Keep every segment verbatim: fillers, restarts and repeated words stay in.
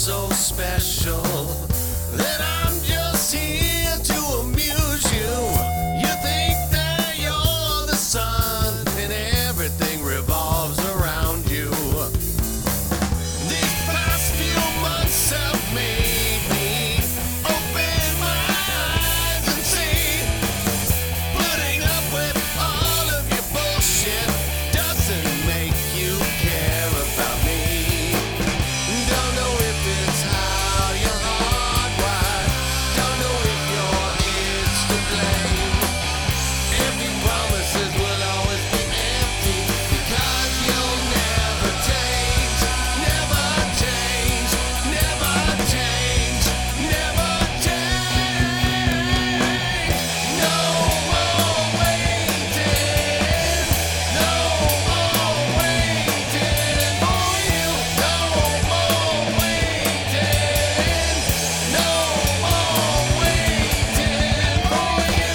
so special that I'm just here to amuse you. You think that you're the sun and everything revolves around you. These past few months have made me open my eyes and see putting up with all of your bullshit doesn't make you care about me. Don't know if it's how you're hardwired. Don't know if your it's to blame. Empty promises will always be empty because you'll never change, never change, never change, never change. No more waiting, no more waiting for you. No more waiting, no more waiting for you.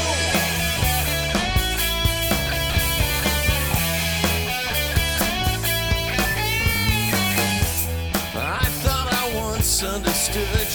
I thought I once understood